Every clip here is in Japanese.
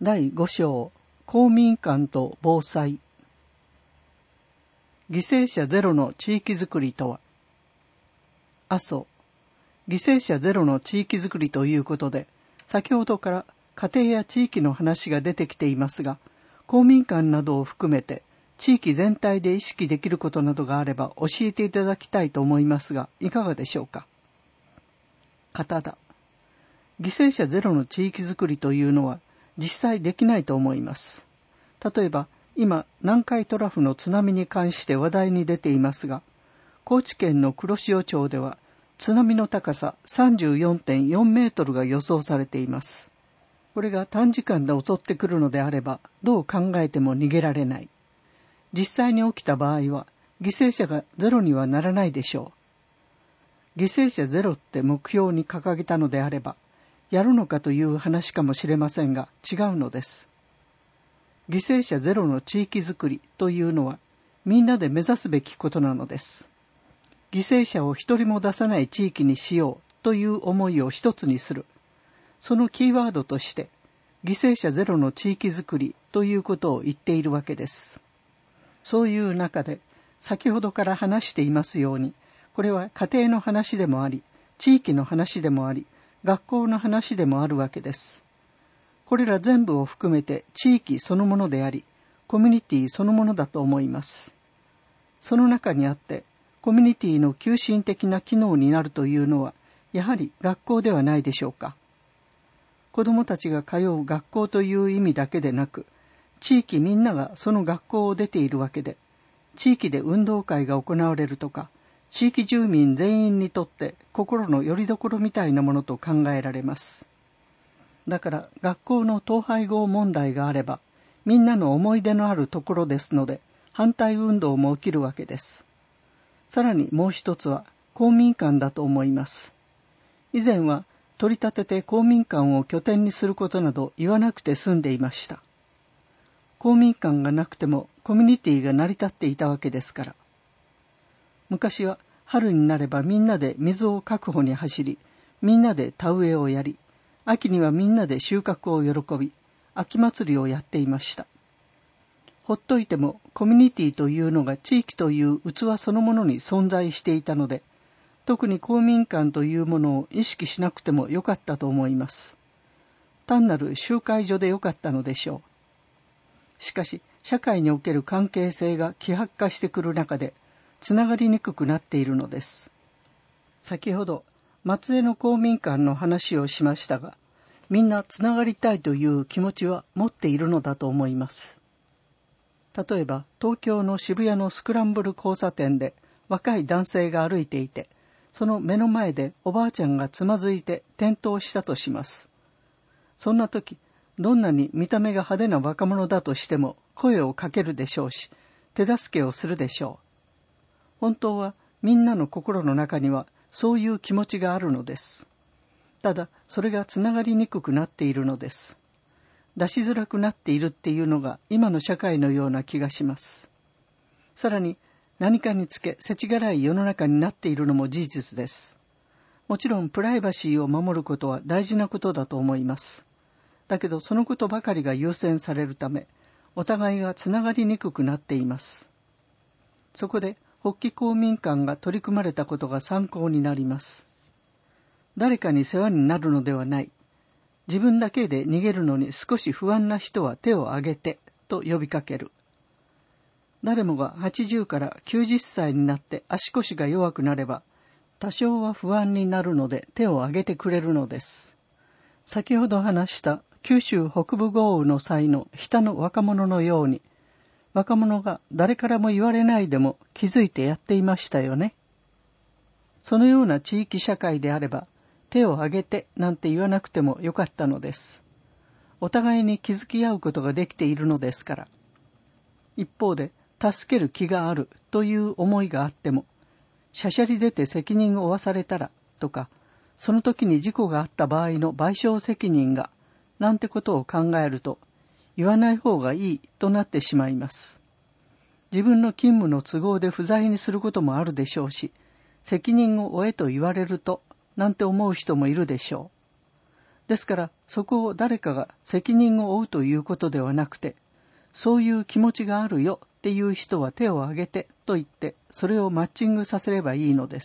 第5章公民館と防災。犠牲者ゼロの地域づくりとは。阿蘇、犠牲者ゼロの地域づくりということで、先ほどから家庭や地域の話が出てきていますが、公民館などを含めて地域全体で意識できることなどがあれば教えていただきたいと思いますが、いかがでしょうか。方だ。犠牲者ゼロの地域づくりというのは実際できないと思います。例えば今南海トラフの津波に関して話題に出ていますが、高知県の黒潮町では津波の高さ 34.4 メートルが予想されています。これが短時間で襲ってくるのであればどう考えても逃げられない。実際に起きた場合は犠牲者がゼロにはならないでしょう。犠牲者ゼロって目標に掲げたのであればやるのかという話かもしれませんが、違うのです。犠牲者ゼロの地域づくりというのはみんなで目指すべきことなのです。犠牲者を一人も出さない地域にしようという思いを一つにする。そのキーワードとして犠牲者ゼロの地域づくりということを言っているわけです。そういう中で先ほどから話していますように、これは家庭の話でもあり、地域の話でもあり、学校の話でもあるわけです。これら全部を含めて地域そのものであり、コミュニティそのものだと思います。その中にあって、コミュニティの急進的な機能になるというのは、やはり学校ではないでしょうか。子どもたちが通う学校という意味だけでなく、地域みんながその学校を出ているわけで、地域で運動会が行われるとか、地域住民全員にとって心の拠り所みたいなものと考えられます。だから学校の統廃合問題があれば、みんなの思い出のあるところですので、反対運動も起きるわけです。さらにもう一つは公民館だと思います。以前は取り立てて公民館を拠点にすることなど言わなくて済んでいました。公民館がなくてもコミュニティが成り立っていたわけですから。昔は春になればみんなで水を確保に走り、みんなで田植えをやり、秋にはみんなで収穫を喜び、秋祭りをやっていました。ほっといてもコミュニティというのが地域という器そのものに存在していたので、特に公民館というものを意識しなくてもよかったと思います。単なる集会所でよかったのでしょう。しかし社会における関係性が希薄化してくる中で、つながりにくくなっているのです。先ほど松江の公民館の話をしましたが、みんなつながりたいという気持ちは持っているのだと思います。例えば東京の渋谷のスクランブル交差点で若い男性が歩いていて、その目の前でおばあちゃんがつまずいて転倒したとします。そんな時、どんなに見た目が派手な若者だとしても声をかけるでしょうし、手助けをするでしょう。本当はみんなの心の中にはそういう気持ちがあるのです。ただそれがつながりにくくなっているのです。出しづらくなっているっていうのが今の社会のような気がします。さらに何かにつけ世知辛い世の中になっているのも事実です。もちろんプライバシーを守ることは大事なことだと思います。だけどそのことばかりが優先されるため、お互いがつながりにくくなっています。そこで発起公民館が取り組まれたことが参考になります。誰かに世話になるのではない。自分だけで逃げるのに少し不安な人は手を挙げてと呼びかける。誰もが80から90歳になって足腰が弱くなれば、多少は不安になるので手を挙げてくれるのです。先ほど話した九州北部豪雨の際の日田の若者のように、若者が誰からも言われないでも気づいてやっていましたよね。そのような地域社会であれば、手を挙げてなんて言わなくてもよかったのです。お互いに気づき合うことができているのですから。一方で、助ける気があるという思いがあっても、しゃしゃり出て責任を負わされたらとか、その時に事故があった場合の賠償責任が、なんてことを考えると、言わない方がいいとなってしまいます。自分の勤務の都合で不在にすることもあるでしょうし、責任を負えと言われるとなんて思う人もいるでしょう。 ですからそこを誰かが責任を負うということではなくて、そういう気持ちがあるよっていう人は手を挙げてと言ってそれをマッチングさせればいいのです。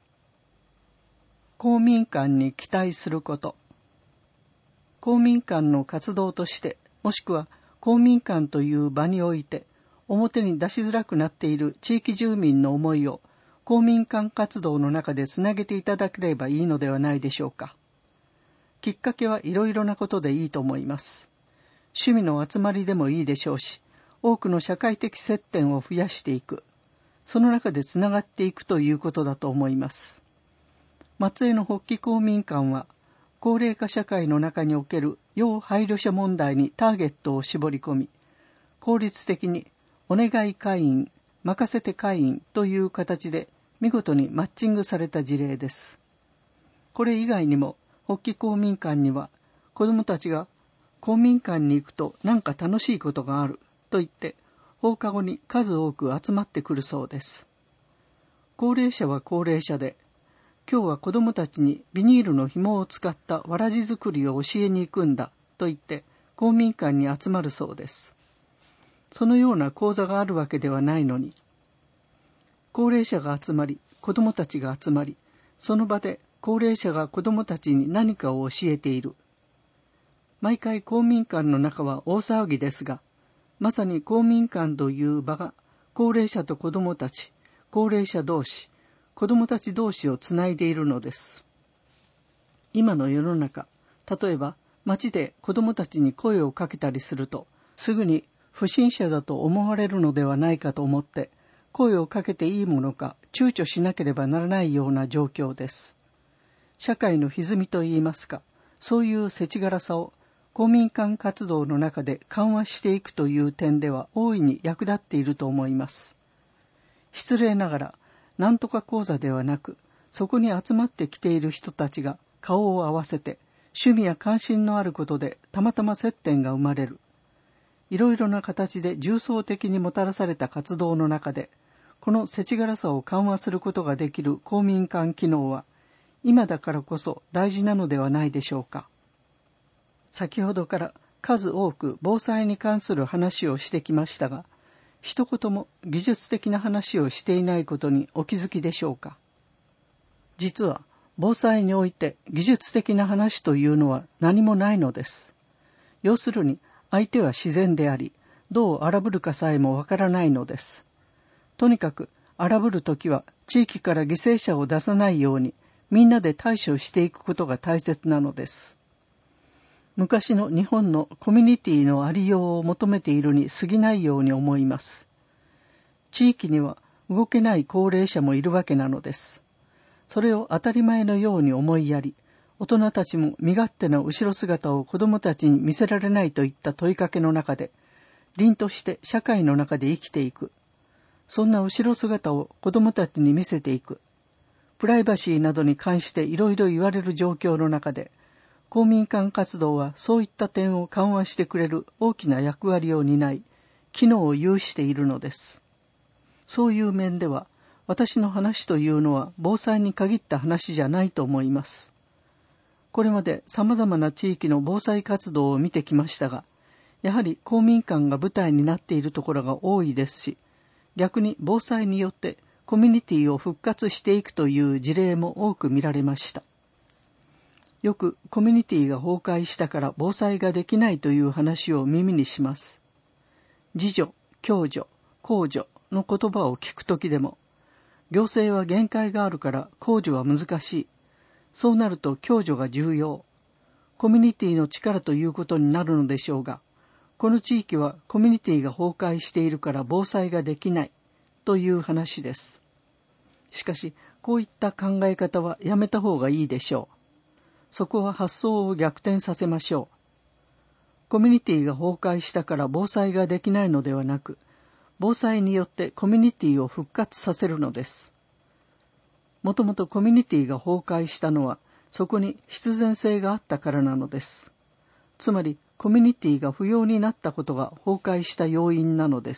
公民館に期待すること。公民館の活動として、もしくは公民館という場において表に出しづらくなっている地域住民の思いを公民館活動の中でつなげていただければいいのではないでしょうか。きっかけはいろいろなことでいいと思います。趣味の集まりでもいいでしょうし、多くの社会的接点を増やしていく、その中でつながっていくということだと思います。松江の発起公民館は、高齢化社会の中における要配慮者問題にターゲットを絞り込み、効率的にお願い会員、任せて会員という形で見事にマッチングされた事例です。これ以外にも、発起公民館には子どもたちが公民館に行くと何か楽しいことがあると言って放課後に数多く集まってくるそうです。高齢者は高齢者で、今日は子どもたちにビニールの紐を使ったわらじ作りを教えに行くんだと言って公民館に集まるそうです。そのような講座があるわけではないのに、高齢者が集まり子どもたちが集まり、その場で高齢者が子どもたちに何かを教えている。毎回公民館の中は大騒ぎですが、まさに公民館という場が高齢者と子どもたち、高齢者同士、子どもたち同士をつないでいるのです。今の世の中、例えば街で子どもたちに声をかけたりすると、すぐに不審者だと思われるのではないかと思って、声をかけていいものか躊躇しなければならないような状況です。社会の歪みといいますか、そういう世知辛さを公民館活動の中で緩和していくという点では大いに役立っていると思います。失礼ながら、なんとか講座ではなく、そこに集まってきている人たちが顔を合わせて、趣味や関心のあることでたまたま接点が生まれる。いろいろな形で重層的にもたらされた活動の中で、この世知辛さを緩和することができる公民館機能は、今だからこそ大事なのではないでしょうか。先ほどから数多く防災に関する話をしてきましたが、一言も技術的な話をしていないことにお気づきでしょうか。実は防災において技術的な話というのは何もないのです。要するに相手は自然であり、どう荒ぶるかさえもわからないのです。とにかく荒ぶるときは地域から犠牲者を出さないようにみんなで対処していくことが大切なのです。昔の日本のコミュニティのありようを求めているに過ぎないように思います。地域には動けない高齢者もいるわけなのです。それを当たり前のように思いやり、大人たちも身勝手な後ろ姿を子どもたちに見せられないといった問いかけの中で、凛として社会の中で生きていく。そんな後ろ姿を子どもたちに見せていく。プライバシーなどに関していろいろ言われる状況の中で、公民館活動はそういった点を緩和してくれる大きな役割を担い、機能を有しているのです。そういう面では、私の話というのは防災に限った話じゃないと思います。これまで様々な地域の防災活動を見てきましたが、やはり公民館が舞台になっているところが多いですし、逆に防災によってコミュニティを復活していくという事例も多く見られました。よくコミュニティが崩壊したから防災ができないという話を耳にします。自助、共助、公助の言葉を聞くときでも、行政は限界があるから公助は難しい。そうなると共助が重要。コミュニティの力ということになるのでしょうが、この地域はコミュニティが崩壊しているから防災ができないという話です。しかし、こういった考え方はやめた方がいいでしょう。そこは発想を逆転させましょう。コミュニティが崩壊したから防災ができないのではなく、防災によってコミュニティを復活させるのです。もともとコミュニティが崩壊したのは、そこに必然性があったからなのです。つまり、コミュニティが不要になったことが崩壊した要因なのです。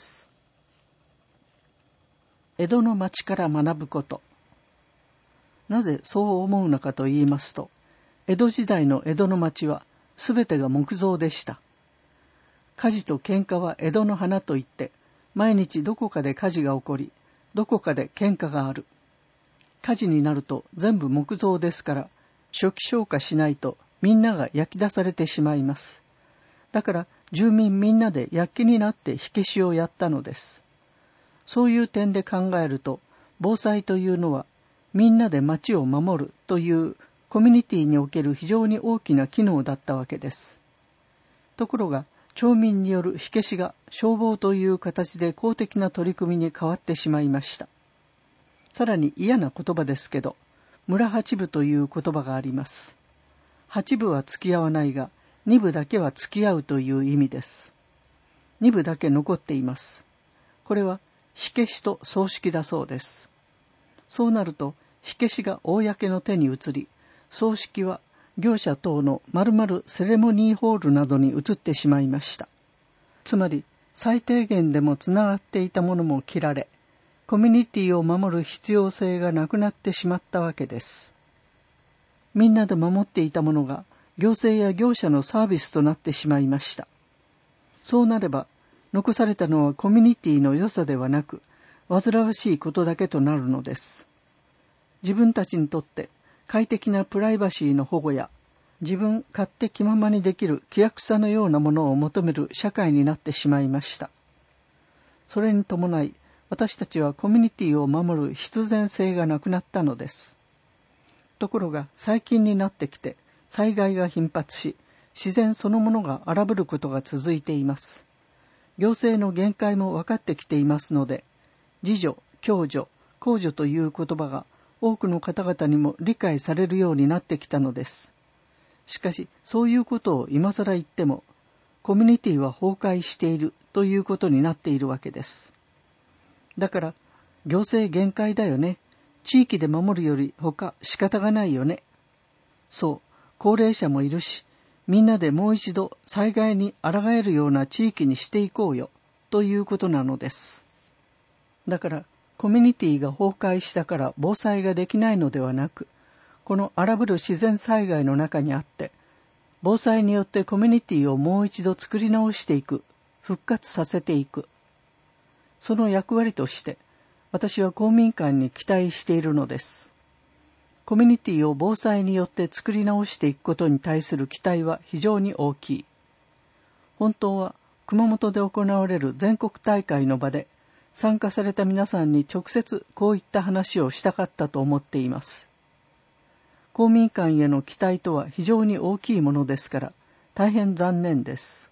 江戸の町から学ぶこと。なぜそう思うのかと言いますと、 江戸時代の江戸の町はすべてが木造でした。火事と喧嘩は江戸の花といって、毎日どこかで火事が起こり、どこかで喧嘩がある。火事になると全部木造ですから、初期消火しないとみんなが焼き出されてしまいます。だから住民みんなで躍起になって火消しをやったのです。そういう点で考えると、防災というのはみんなで町を守るというコミュニティにおける非常に大きな機能だったわけです。ところが、町民による火消しが消防という形で公的な取り組みに変わってしまいました。さらに嫌な言葉ですけど、村八部という言葉があります。八部は付き合わないが、二部だけは付き合うという意味です。二部だけ残っています。これは火消しと葬式だそうです。そうなると、火消しが公の手に移り、葬式は業者等の〇〇セレモニーホールなどに移ってしまいました。つまり、最低限でもつながっていたものも切られ、コミュニティを守る必要性がなくなってしまったわけです。みんなで守っていたものが行政や業者のサービスとなってしまいました。そうなれば、残されたのはコミュニティの良さではなく、煩わしいことだけとなるのです。自分たちにとって快適なプライバシーの保護や、自分勝手気ままにできる気楽さのようなものを求める社会になってしまいました。それに伴い、私たちはコミュニティを守る必然性がなくなったのです。ところが最近になってきて災害が頻発し、自然そのものが荒ぶることが続いています。行政の限界も分かってきていますので、自助、共助、公助という言葉が多くの方々にも理解されるようになってきたのです。しかし、そういうことを今更言っても、コミュニティは崩壊しているということになっているわけです。だから、行政限界だよね。地域で守るより他仕方がないよね。そう、高齢者もいるし、みんなでもう一度災害に抗えるような地域にしていこうよ、ということなのです。だから、コミュニティが崩壊したから防災ができないのではなく、この荒ぶる自然災害の中にあって、防災によってコミュニティをもう一度作り直していく、復活させていく。その役割として、私は公民館に期待しているのです。コミュニティを防災によって作り直していくことに対する期待は非常に大きい。本当は熊本で行われる全国大会の場で、参加された皆さんに直接こういった話をしたかったと思っています。公民館への期待とは非常に大きいものですから、大変残念です。